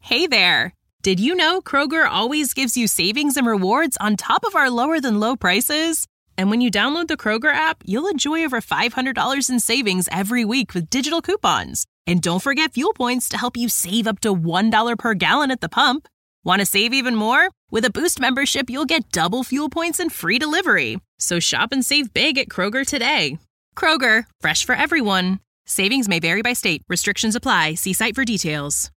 Hey there! Did you know Kroger always gives you savings and rewards on top of our lower-than-low prices? And when you download the Kroger app, you'll enjoy over $500 in savings every week with digital coupons. And don't forget fuel points to help you save up to $1 per gallon at the pump. Want to save even more? With a Boost membership, you'll get double fuel points and free delivery. So shop and save big at Kroger today. Kroger, fresh for everyone. Savings may vary by state. Restrictions apply. See site for details.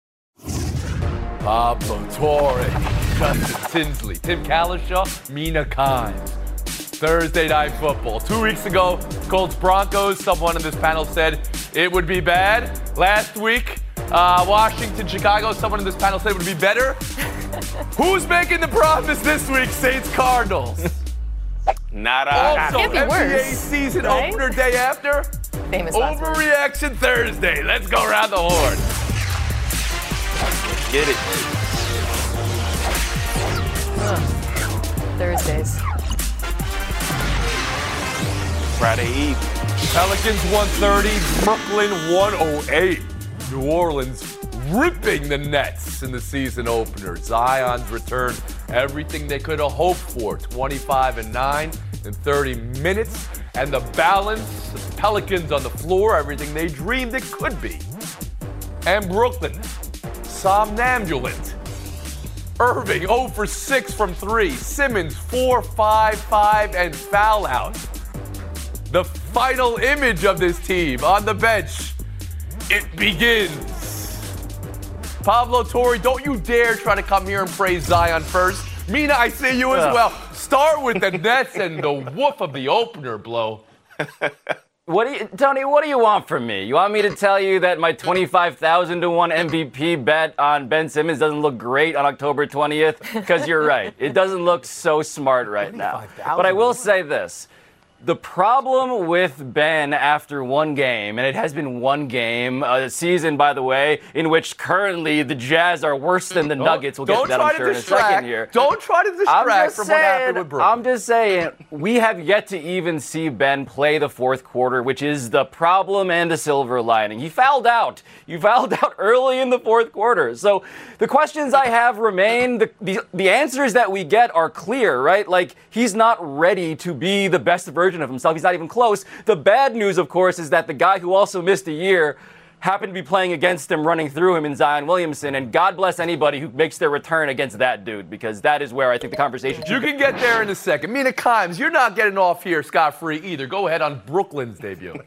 Pablo Torre, Justin Tinsley, Tim Kalishaw, Mina Kimes. Thursday Night Football. 2 weeks ago, Colts Broncos. Someone in this panel said it would be bad. Last week, Washington Chicago. Someone in this panel said it would be better. Who's making the promise this week? Saints Cardinals. Not us. Also, Can't be NBA worse, season right? opener day after. Famous last words. Overreaction Thursday. Let's go around the horn. Get it. Thursdays. Friday Eve. Pelicans 130, Brooklyn 108. New Orleans ripping the Nets in the season opener. Zion's return, everything they could have hoped for. 25-9 in 30 minutes. And the balance, the Pelicans on the floor, everything they dreamed it could be. And Brooklyn, somnambulant. Irving 0 for 6 from 3. Simmons 4, 5, 5, and foul out. The final image of this team on the bench. It begins. Pablo Torre, don't you dare try to come here and praise Zion first. Mina, I see you as well. Start with the Nets and the woof of the opener blow. Tony, what do you want from me? You want me to tell you that my 25,000 to 1 MVP bet on Ben Simmons doesn't look great on October 20th? Because you're right. It doesn't look so smart right now. But I will say this. The problem with Ben after one game, and it has been one game, a season, by the way, in which currently the Jazz are worse than the Nuggets. We'll get to that, I'm sure, in a second here. Don't try to distract from what happened with Brooklyn. I'm just saying, we have yet to even see Ben play the fourth quarter, which is the problem and the silver lining. He fouled out. You fouled out early in the fourth quarter. So the questions I have remain. The answers that we get are clear, right? Like, he's not ready to be the best version of himself. He's not even close. The bad news, of course, is that the guy who also missed a year happened to be playing against him, running through him in Zion Williamson, and God bless anybody who makes their return against that dude, because that is where I think the conversation should You can get there in a second. Mina Kimes, you're not getting off here scot-free either. Go ahead on Brooklyn's debut.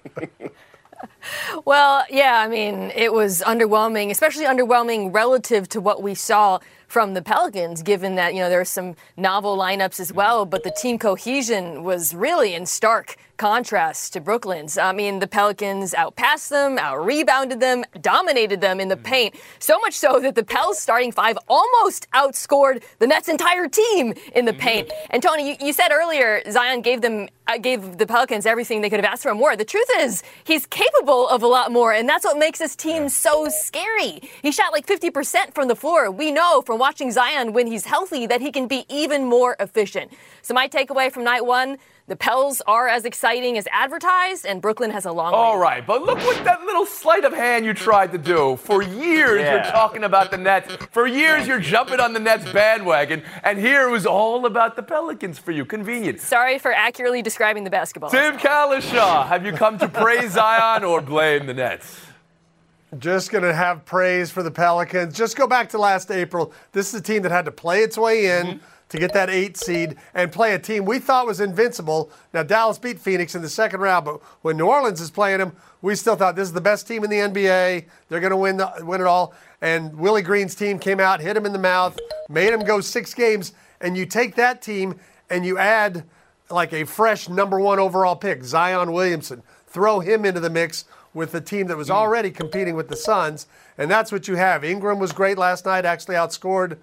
Well, yeah, I mean, it was underwhelming, especially underwhelming relative to what we saw from the Pelicans, given that, you know, there are some novel lineups as well, but the team cohesion was really in stark contrast to Brooklyn's. I mean, the Pelicans outpassed them, out-rebounded them, dominated them in the paint, so much so that the Pels starting five almost outscored the Nets' entire team in the paint. And Tony, you said earlier Zion gave the Pelicans everything they could have asked for and more. The truth is, he's capable of a lot more, and that's what makes this team so scary. He shot like 50% from the floor. We know from watching Zion when he's healthy that he can be even more efficient. So my takeaway from night one, the Pels are as exciting as advertised, and Brooklyn has a long way. All right, but look what that little sleight of hand you tried to do. For years, you're talking about the Nets. For years, you're jumping on the Nets bandwagon, and here it was all about the Pelicans for you. Convenient. Sorry for accurately describing the basketball. Tim Kalishaw, have you come to praise Zion or blame the Nets? Just going to have praise for the Pelicans. Just go back to last April. This is a team that had to play its way in to get that 8 seed and play a team we thought was invincible. Now, Dallas beat Phoenix in the second round, but when New Orleans is playing them, we still thought this is the best team in the NBA. They're going to win it all. And Willie Green's team came out, hit him in the mouth, made him go 6 games. And you take that team and you add like a fresh number 1 overall pick, Zion Williamson. Throw him into the mix with the team that was already competing with the Suns. And that's what you have. Ingram was great last night, actually outscored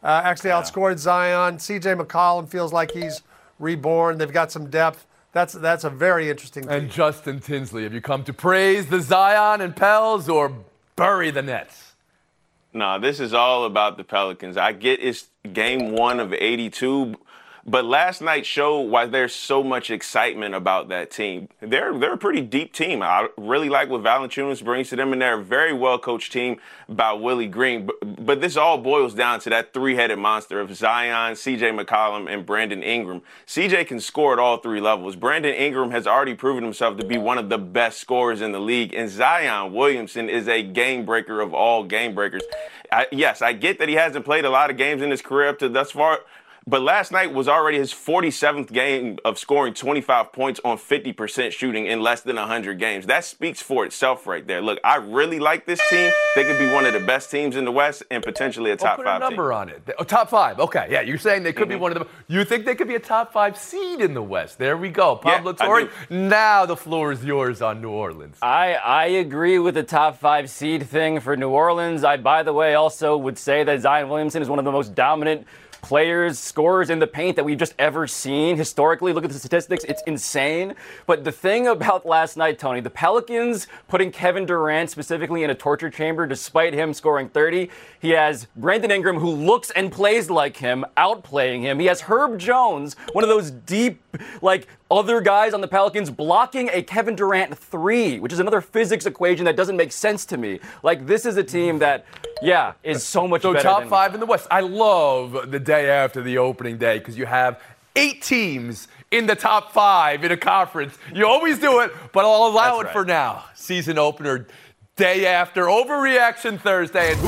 Zion. C.J. McCollum feels like he's reborn. They've got some depth. That's a very interesting team. And Justin Tinsley, have you come to praise the Zion and Pels or bury the Nets? No, this is all about the Pelicans. I get it's game 1 of 82, But last night showed why there's so much excitement about that team. They're a pretty deep team. I really like what Valanciunas brings to them, and they're a very well-coached team by Willie Green. But this all boils down to that three-headed monster of Zion, C.J. McCollum, and Brandon Ingram. C.J. can score at all three levels. Brandon Ingram has already proven himself to be one of the best scorers in the league, and Zion Williamson is a game breaker of all game breakers. Yes, I get that he hasn't played a lot of games in his career up to thus far, but last night was already his 47th game of scoring 25 points on 50% shooting in less than 100 games. That speaks for itself right there. Look, I really like this team. They could be one of the best teams in the West and potentially a top 5 team. Put a number on it. Oh, top 5. Okay, yeah, you're saying they could be one of the. You think they could be a top 5 seed in the West? There we go. Pablo Torre, now the floor is yours on New Orleans. I agree with the top 5 seed thing for New Orleans. I, by the way, also would say that Zion Williamson is one of the most dominant players, scorers in the paint that we've just ever seen historically. Look at the statistics. It's insane. But the thing about last night, Tony, the Pelicans putting Kevin Durant specifically in a torture chamber despite him scoring 30. He has Brandon Ingram, who looks and plays like him, outplaying him. He has Herb Jones, one of those deep, other guys on the Pelicans, blocking a Kevin Durant 3, which is another physics equation that doesn't make sense to me. This is a team that, is so much better. So top 5 in the West. I love the day after the opening day because you have 8 teams in the top 5 in a conference. You always do it, but I'll allow it for now. Season opener, day after, overreaction Thursday, and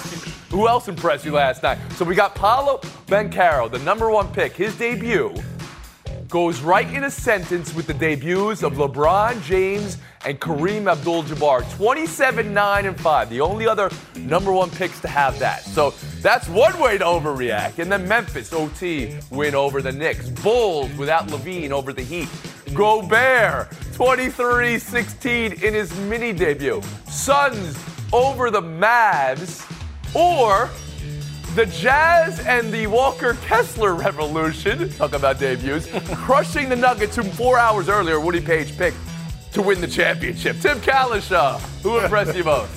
who else impressed you last night? So we got Paolo Banchero, the number 1 pick. His debut goes right in a sentence with the debuts of LeBron James and Kareem Abdul-Jabbar. 27, 9, and 5. The only other number 1 picks to have that. So that's one way to overreact. And then Memphis, OT, win over the Knicks. Bulls without LaVine over the Heat. Gobert, 23-16 in his mini debut. Suns over the Mavs. Or the Jazz and the Walker Kessler revolution, talk about debuts, crushing the Nuggets, whom 4 hours earlier Woody Page picked to win the championship. Tim Kalishaw, who impressed you most?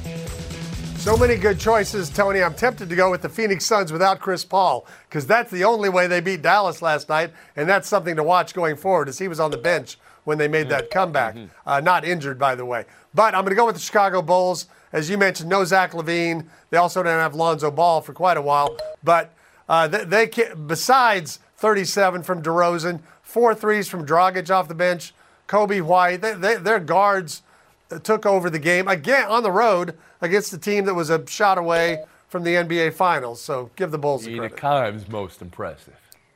So many good choices, Tony. I'm tempted to go with the Phoenix Suns without Chris Paul because that's the only way they beat Dallas last night, and that's something to watch going forward as he was on the bench when they made that comeback. Not injured, by the way. But I'm going to go with the Chicago Bulls. As you mentioned, no Zach LaVine. They also don't have Lonzo Ball for quite a while. But they can, besides 37 from DeRozan, 4 threes from Dragic off the bench, Kobe White, their guards took over the game, again on the road against the team that was a shot away from the NBA Finals. So give the Bulls the credit. Kimes most impressive.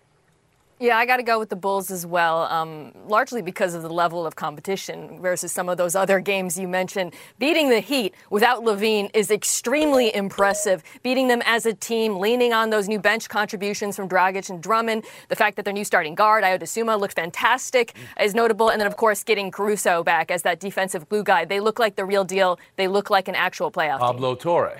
Yeah, I got to go with the Bulls as well, largely because of the level of competition versus some of those other games you mentioned. Beating the Heat without LaVine is extremely impressive. Beating them as a team, leaning on those new bench contributions from Dragic and Drummond, the fact that their new starting guard, Ayo Dosunmu, looked fantastic is notable. And then, of course, getting Caruso back as that defensive glue guy. They look like the real deal. They look like an actual playoff team. Pablo Torre.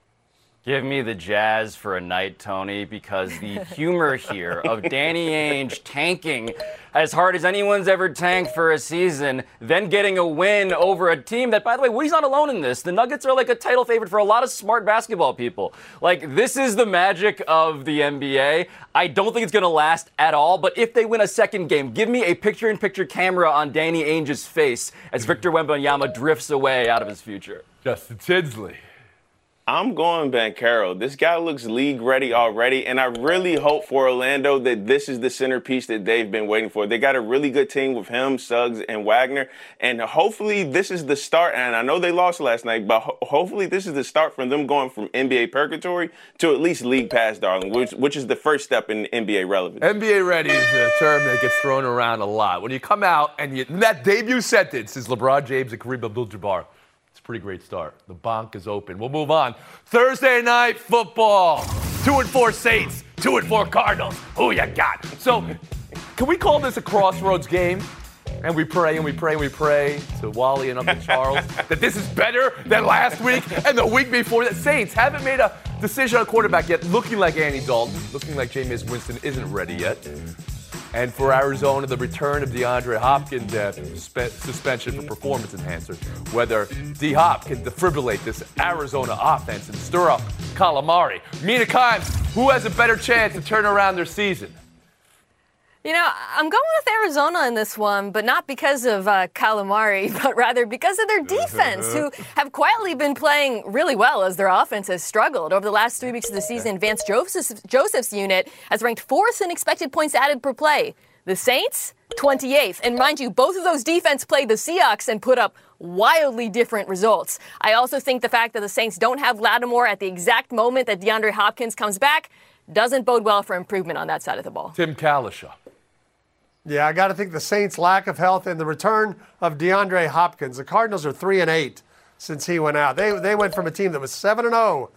Give me the Jazz for a night, Tony, because the humor here of Danny Ainge tanking as hard as anyone's ever tanked for a season, then getting a win over a team that, by the way, Woody's not alone in this. The Nuggets are like a title favorite for a lot of smart basketball people. This is the magic of the NBA. I don't think it's going to last at all, but if they win a second game, give me a picture-in-picture camera on Danny Ainge's face as Victor Wembanyama drifts away out of his future. Justin Tinsley. I'm going Banchero. This guy looks league ready already, and I really hope for Orlando that this is the centerpiece that they've been waiting for. They got a really good team with him, Suggs, and Wagner, and hopefully this is the start. And I know they lost last night, but hopefully this is the start from them going from NBA purgatory to at least league pass, darling, which is the first step in NBA relevance. NBA ready is a term that gets thrown around a lot. When you come out and that debut sentence is LeBron James and Kareem Abdul-Jabbar. Pretty great start. The bonk is open. We'll move on. Thursday night football. 2-4 Saints, 2-4 Cardinals. Who you got? So, can we call this a crossroads game? And we pray and we pray and we pray to Wally and Uncle Charles that this is better than last week and the week before. That Saints haven't made a decision on quarterback yet, looking like Andy Dalton, looking like Jameis Winston isn't ready yet. And for Arizona, the return of DeAndre Hopkins suspension for performance enhancers. Whether D-Hop can defibrillate this Arizona offense and stir up Calamari. Mina Kimes, who has a better chance to turn around their season? You know, I'm going with Arizona in this one, but not because of Calamari, but rather because of their defense, who have quietly been playing really well as their offense has struggled. Over the last 3 weeks of the season, Vance Joseph's unit has ranked 4th in expected points added per play. The Saints, 28th. And mind you, both of those defense played the Seahawks and put up wildly different results. I also think the fact that the Saints don't have Lattimore at the exact moment that DeAndre Hopkins comes back doesn't bode well for improvement on that side of the ball. Tim Kalisha. Yeah, I got to think the Saints' lack of health and the return of DeAndre Hopkins. The Cardinals are 3-8 since he went out. They went from a team that was 7-0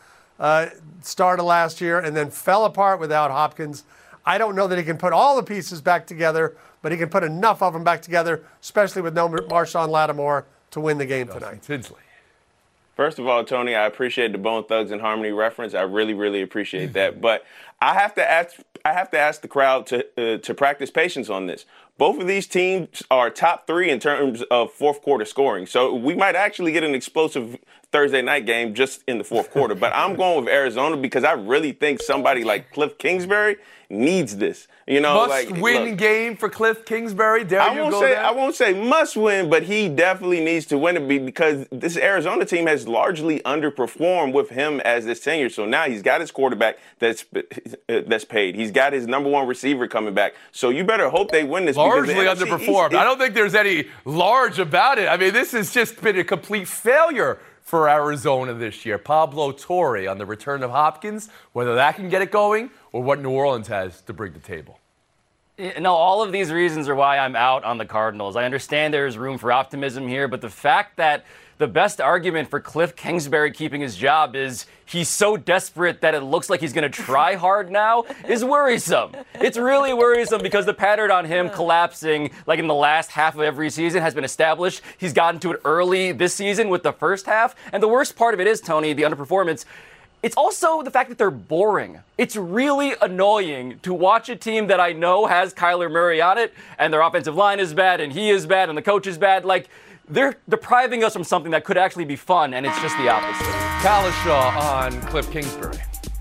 started last year and then fell apart without Hopkins. I don't know that he can put all the pieces back together, but he can put enough of them back together, especially with no Marshawn Lattimore, to win the game tonight. Tinsley. First of all, Tony, I appreciate the Bone Thugs and Harmony reference. I really, really appreciate that. But I have to ask the crowd to practice patience on this. Both of these teams are top 3 in terms of fourth quarter scoring. So we might actually get an explosive Thursday night game just in the fourth quarter. But I'm going with Arizona because I really think somebody like Cliff Kingsbury needs this. You know, Must-win game for Cliff Kingsbury. I won't say must win, but he definitely needs to win it because this Arizona team has largely underperformed with him as this tenure. So now he's got his quarterback that's paid. He's got his number 1 receiver coming back. So you better hope they win this. Largely underperformed. I don't think there's any large about it. I mean, this has just been a complete failure for Arizona this year. Pablo Torre on the return of Hopkins, whether that can get it going or what New Orleans has to bring to the table. No, all of these reasons are why I'm out on the Cardinals. I understand there's room for optimism here, but the fact that the best argument for Cliff Kingsbury keeping his job is he's so desperate that it looks like he's going to try hard now is worrisome. It's really worrisome because the pattern on him collapsing like in the last half of every season has been established. He's gotten to it early this season with the first half. And the worst part of it is, Tony, the underperformance. It's also the fact that they're boring. It's really annoying to watch a team that I know has Kyler Murray on it, and their offensive line is bad, and he is bad, and the coach is bad. Like, they're depriving us from something that could actually be fun, and it's just the opposite. Kalisha on Cliff Kingsbury.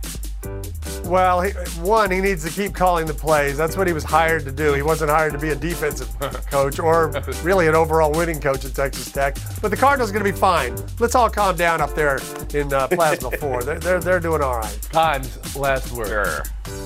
Well, he needs to keep calling the plays. That's what he was hired to do. He wasn't hired to be a defensive coach or really an overall winning coach at Texas Tech. But the Cardinals are going to be fine. Let's all calm down up there in Plasma 4. They're doing all right. Time's last word. Sure.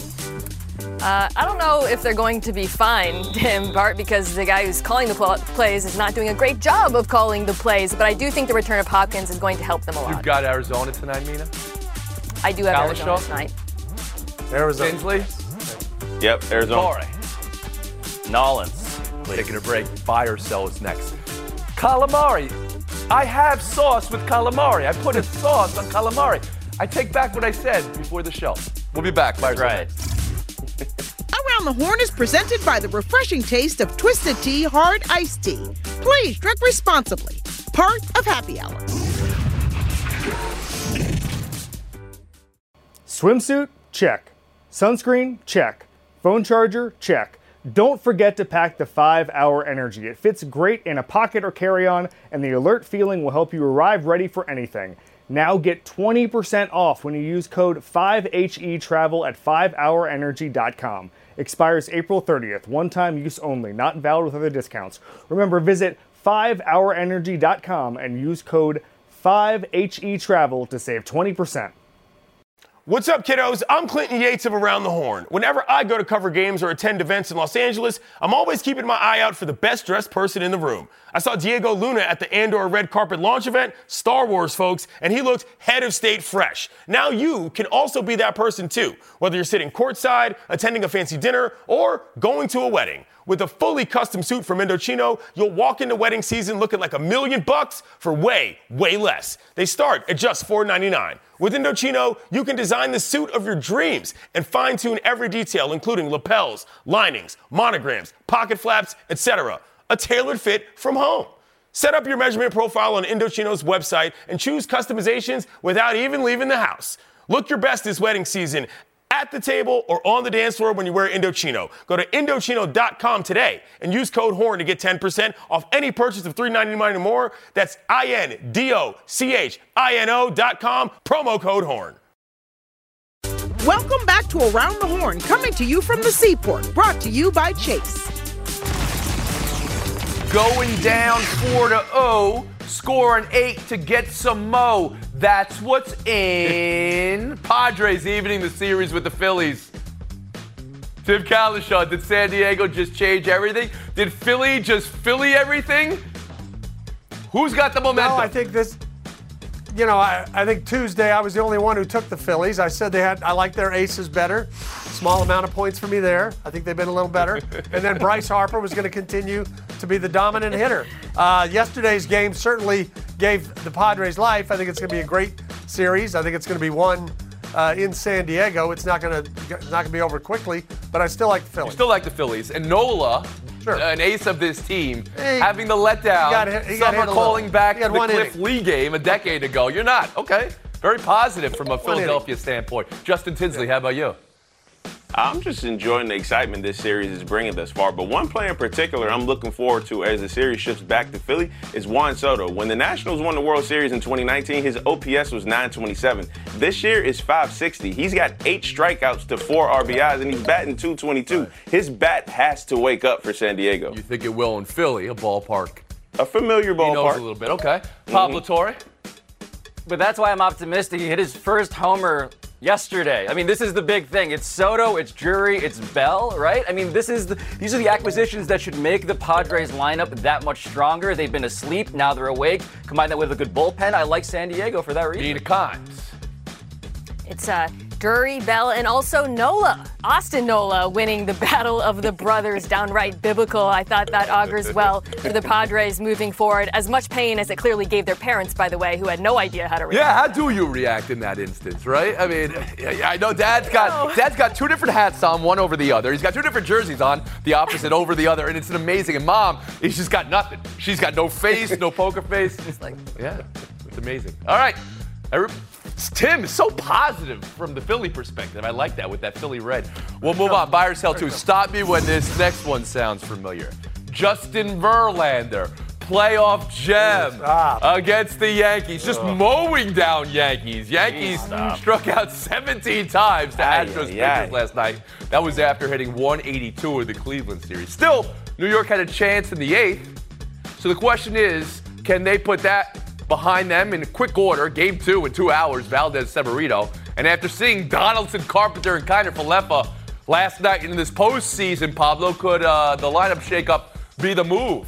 I don't know if they're going to be fine, in part because the guy who's calling the plays is not doing a great job of calling the plays, but I do think the return of Hopkins is going to help them a lot. You've got Arizona tonight, Mina? I do have Arizona tonight. Arizona. Tinsley? Yep, Arizona. Torre. Nolens. Taking a break. Buy or sell is next. Calamari. I have sauce with calamari. I put a sauce on calamari. I take back what I said before the show. We'll be back. Buy or sell next. Around the Horn is presented by the refreshing taste of Twisted Tea Hard Iced Tea. Please drink responsibly. Part of Happy Hour. Swimsuit? Check. Sunscreen? Check. Phone charger? Check. Don't forget to pack the 5-Hour Energy. It fits great in a pocket or carry-on, and the alert feeling will help you arrive ready for anything. Now get 20% off when you use code 5HETRAVEL at 5hourenergy.com. Expires April 30th. One-time use only. Not valid with other discounts. Remember, visit 5hourenergy.com and use code 5HETRAVEL to save 20%. What's up, kiddos? I'm Clinton Yates of Around the Horn. Whenever I go to cover games or attend events in Los Angeles, I'm always keeping my eye out for the best dressed person in the room. I saw Diego Luna at the Andor Red Carpet launch event, Star Wars, folks, and he looked head of state fresh. Now you can also be that person too, whether you're sitting courtside, attending a fancy dinner, or going to a wedding. With a fully custom suit from Indochino, you'll walk into wedding season looking like $1 million for way, way less. They start at just $4.99. With Indochino, you can design the suit of your dreams and fine-tune every detail, including lapels, linings, monograms, pocket flaps, etc. A tailored fit from home. Set up your measurement profile on Indochino's website and choose customizations without even leaving the house. Look your best this wedding season at the table or on the dance floor when you wear Indochino. Go to Indochino.com today and use code HORN to get 10% off any purchase of $3.99 or more. That's Indochino.com, promo code HORN. Welcome back to Around the Horn, coming to you from the Seaport, brought to you by Chase. Going down 4-0, scoring 8 to get some mo. That's what's in. Padres evening the series with the Phillies. Tim Kalishaw, did San Diego just change everything? Did Philly just Philly everything? Who's got the momentum? No, I think this, I think Tuesday I was the only one who took the Phillies. I said I like their aces better. Small amount of points for me there. I think they've been a little better. And then Bryce Harper was going to continue to be the dominant hitter. Yesterday's game certainly gave the Padres life. I think it's going to be a great series. I think it's going to be won in San Diego. It's not going to be over quickly, but I still like the Phillies. You still like the Phillies. And Nola, sure, an ace of this team, having the letdown. Some are calling back the Cliff Lee game a decade ago. You're not. Okay. Very positive from a Philadelphia standpoint. Justin Tinsley, how about you? I'm just enjoying the excitement this series is bringing thus far. But one player in particular I'm looking forward to as the series shifts back to Philly is Juan Soto. When the Nationals won the World Series in 2019, his OPS was .927. This year is .560. He's got 8 strikeouts to 4 RBIs, and he's batting .222. His bat has to wake up for San Diego. You think it will in Philly, a ballpark? A familiar ballpark. He knows a little bit. Okay. Pablo Torre? But that's why I'm optimistic. He hit his first homer yesterday. I mean, this is the big thing. It's Soto, it's Drury, it's Bell, right? I mean, these are the acquisitions that should make the Padres lineup that much stronger. They've been asleep, now they're awake. Combine that with a good bullpen. I like San Diego for that reason. Nina Kimes. It's Drury, Bell, and also Nola. Austin Nola winning the battle of the brothers, downright biblical. I thought that augurs well for the Padres moving forward. As much pain as it clearly gave their parents, by the way, who had no idea how to react. Yeah, how do you react in that instance, right? I mean, I know Dad's got 2 different hats on, one over the other. He's got 2 different jerseys on, the opposite over the other, and it's an amazing. And Mom, he's just got nothing. She's got no face, no poker face. It's like, yeah, it's amazing. All right. Tim is so positive from the Philly perspective. I like that with that Philly red. We'll move on. Buy or sell two. Stop me when this next one sounds familiar. Justin Verlander, playoff gem against the Yankees. Just mowing down Yankees. Yankees struck out 17 times to Astros pitchers last night. That was after hitting 182 in the Cleveland series. Still, New York had a chance in the 8th. So the question is, can they put that behind them in quick order? Game 2 in 2 hours, Valdez, Severino. And after seeing Donaldson, Carpenter, and Kiner Falefa last night in this postseason, Pablo, could the lineup shakeup be the move?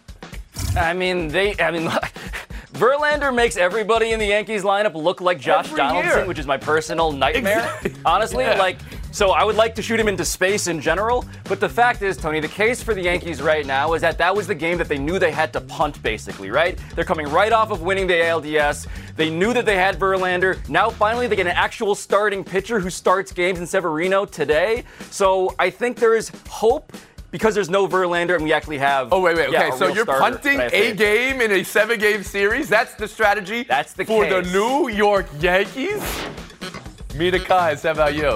Verlander makes everybody in the Yankees lineup look like Josh Donaldson, which is my personal nightmare. Exactly. Honestly, so I would like to shoot him into space in general. But the fact is, Tony, the case for the Yankees right now is that was the game that they knew they had to punt, basically, right? They're coming right off of winning the ALDS. They knew that they had Verlander. Now, finally, they get an actual starting pitcher who starts games in Severino today. So I think there is hope, because there's no Verlander and we actually have. Oh, wait. Okay, so you're punting a game in a 7-game series? That's the strategy for the New York Yankees? Mina Kimes, how about you?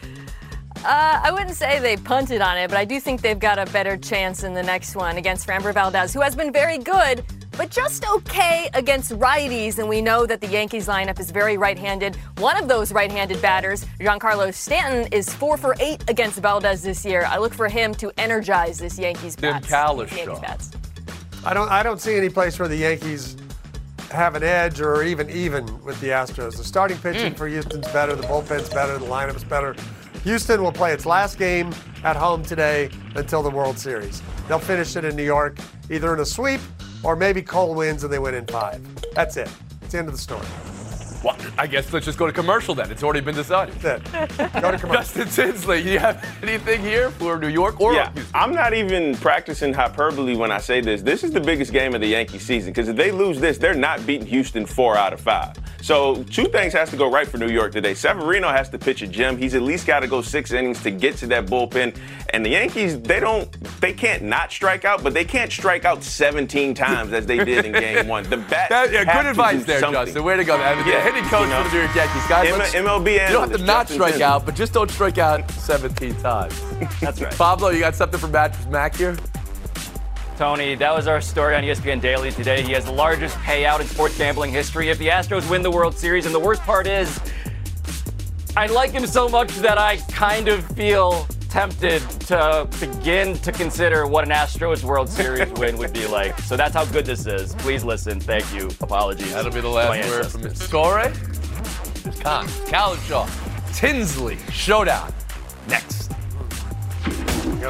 I wouldn't say they punted on it, but I do think they've got a better chance in the next one against Framber Valdez, who has been very good, but just okay against righties. And we know that the Yankees lineup is very right-handed. One of those right-handed batters, Giancarlo Stanton, is 4 for 8 against Valdez this year. I look for him to energize this Yankees bats. Kalishaw. I don't see any place where the Yankees have an edge or even with the Astros. The starting pitching for Houston's better, the bullpen's better, the lineup's better. Houston will play its last game at home today until the World Series. They'll finish it in New York, either in a sweep or maybe Cole wins and they win in 5. That's it. It's the end of the story. Well, I guess let's just go to commercial then. It's already been decided. That's it. Go to commercial. Justin Tinsley, do you have anything here for New York or Houston? I'm not even practicing hyperbole when I say this. This is the biggest game of the Yankee season, because if they lose this, they're not beating Houston 4 out of 5. So 2 things has to go right for New York today. Severino has to pitch a gem. He's at least got to go 6 innings to get to that bullpen. And the Yankees, they can't not strike out, but they can't strike out 17 times as they did in Game 1. The bat good advice there, Justin. Way to go, man. The hitting coach for the New York Yankees. Guys, MLB you don't have to not strike out, but just don't strike out 17 times. That's right. Pablo, you got something for Mattress Mac here? Tony, that was our story on ESPN Daily today. He has the largest payout in sports gambling history if the Astros win the World Series. And the worst part is, I like him so much that I kind of feel tempted to begin to consider what an Astros World Series win would be like. So that's how good this is. Please listen. Thank you. Apologies. That'll be the last word from Score. There's Con, Kalashaw, Tinsley, showdown. Next. Go.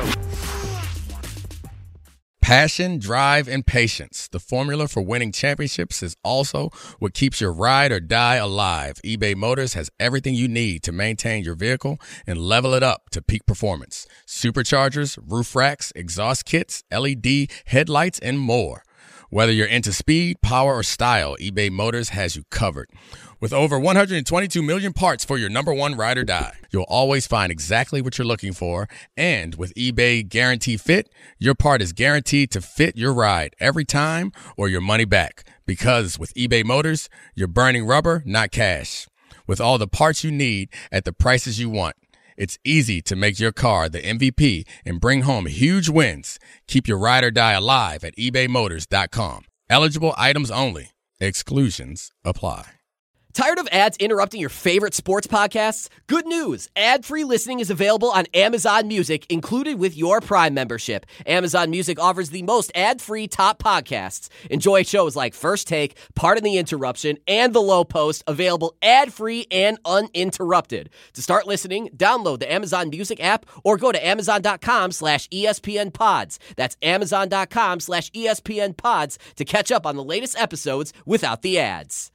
Passion, drive, and patience. The formula for winning championships is also what keeps your ride or die alive. eBay Motors has everything you need to maintain your vehicle and level it up to peak performance. Superchargers, roof racks, exhaust kits, LED headlights, and more. Whether you're into speed, power, or style, eBay Motors has you covered. With over 122 million parts for your number one ride or die, you'll always find exactly what you're looking for. And with eBay Guarantee Fit, your part is guaranteed to fit your ride every time or your money back. Because with eBay Motors, you're burning rubber, not cash. With all the parts you need at the prices you want, it's easy to make your car the MVP and bring home huge wins. Keep your ride or die alive at ebaymotors.com. Eligible items only. Exclusions apply. Tired of ads interrupting your favorite sports podcasts? Good news! Ad-free listening is available on Amazon Music, included with your Prime membership. Amazon Music offers the most ad-free top podcasts. Enjoy shows like First Take, Pardon the Interruption, and The Low Post, available ad-free and uninterrupted. To start listening, download the Amazon Music app or go to amazon.com/ESPNpods. That's amazon.com/ESPNpods to catch up on the latest episodes without the ads.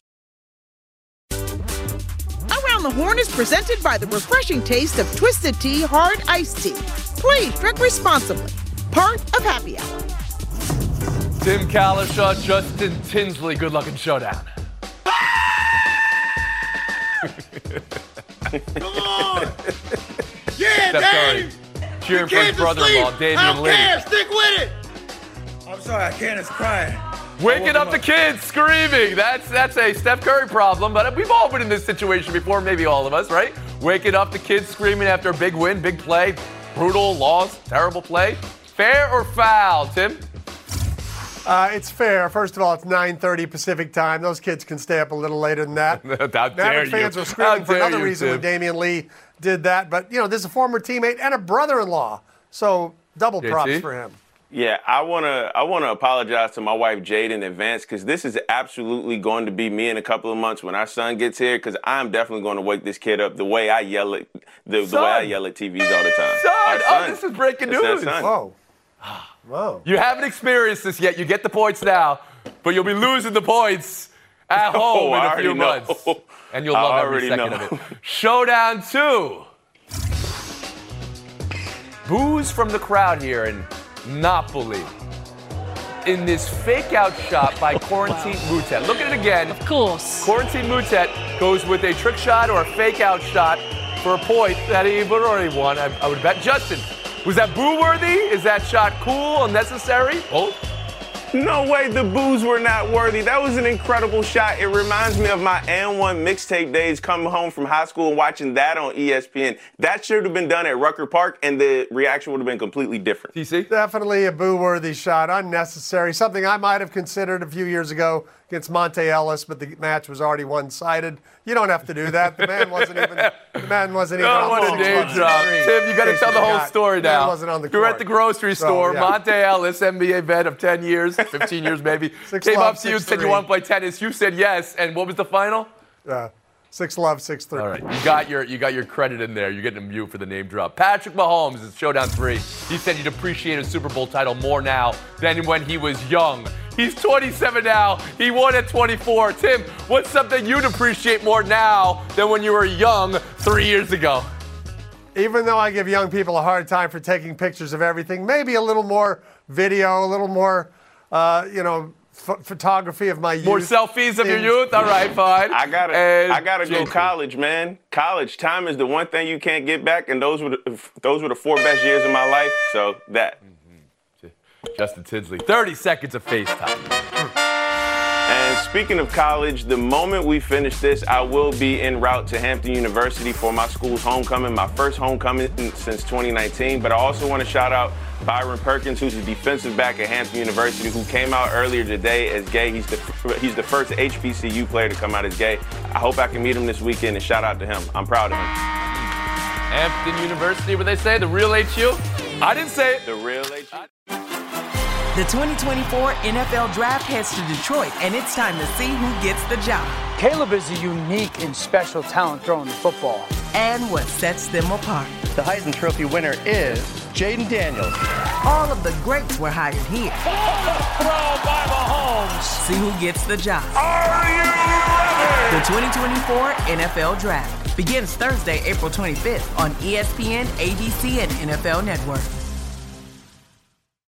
Around the Horn is presented by the refreshing taste of Twisted Tea Hard Iced Tea. Please drink responsibly. Part of Happy Hour. Tim Kalashaw, Justin Tinsley, good luck in showdown. Come on! Yeah, Steph Curry, Dave! cheering for his brother-in-law, Damian Lee. Stick with it! I'm sorry, I can't. It's crying. Waking up the kids screaming. That's a Steph Curry problem, but we've all been in this situation before, maybe all of us, right? Waking up the kids screaming after a big win, big play, brutal loss, terrible play. Fair or foul, Tim? It's fair. First of all, it's 9:30 Pacific time. Those kids can stay up a little later than that. How dare Maverick fans you. were screaming for another you, reason Tim. when Damian Lee did that. But, this is a former teammate and a brother-in-law. So double props for him. Yeah, I wanna apologize to my wife Jade in advance because this is absolutely going to be me in a couple of months when our son gets here because I'm definitely going to wake this kid up the way I yell at the way I yell at TVs all the time. Son, this is breaking news. Whoa. Whoa. You haven't experienced this yet. You get the points now, but you'll be losing the points at home in a few months. And you'll love every second of it. Showdown 2. Boos from the crowd here in Napoli. In this fake-out shot by Corentin Moutet. Look at it again. Of course. Corentin Moutet goes with a trick shot or a fake-out shot for a point that he would already won, I would bet. Justin, was that boo-worthy? Is that shot cool, unnecessary? Both? No way, the boos were not worthy. That was an incredible shot. It reminds me of my N1 mixtape days coming home from high school and watching that on ESPN. That should have been done at Rucker Park, and the reaction would have been completely different. TC? Definitely a boo-worthy shot, unnecessary. Something I might have considered a few years ago against Monte Ellis, but the match was already one-sided. You don't have to do that. The man wasn't even on what a name drop. Tim, you got to tell the whole story now. The man wasn't on the court. You were at the grocery store. yeah. Monte Ellis, NBA vet of 10 years, 15 years maybe, came up to you and said you want to play tennis. You said yes, and what was the final? 6-love, 6-3. All right, you got your credit in there. You're getting a mute for the name drop. Patrick Mahomes is showdown 3. He said you'd appreciate a Super Bowl title more now than when he was young. He's 27 now. He won at 24. Tim, what's something you'd appreciate more now than when you were young 3 years ago? Even though I give young people a hard time for taking pictures of everything, maybe a little more video, a little more, photography of my youth. More selfies of your youth? All right, fine. I gotta go college, man. College time is the one thing you can't get back, and those were the 4 best years of my life. So that. Justin Tinsley, 30 seconds of FaceTime. And speaking of college, the moment we finish this, I will be en route to Hampton University for my school's homecoming, my first homecoming since 2019. But I also want to shout out Byron Perkins, who's a defensive back at Hampton University, who came out earlier today as gay. He's the first HBCU player to come out as gay. I hope I can meet him this weekend, and shout out to him. I'm proud of him. Hampton University, what they say, the real HU? I didn't say it. The real HU. The 2024 NFL Draft heads to Detroit, and it's time to see who gets the job. Caleb is a unique and special talent throwing the football. And what sets them apart. The Heisman Trophy winner is Jaden Daniels. All of the greats were hired here. Throw by Mahomes. See who gets the job. Are you ready? The 2024 NFL Draft begins Thursday, April 25th on ESPN, ABC, and NFL Network.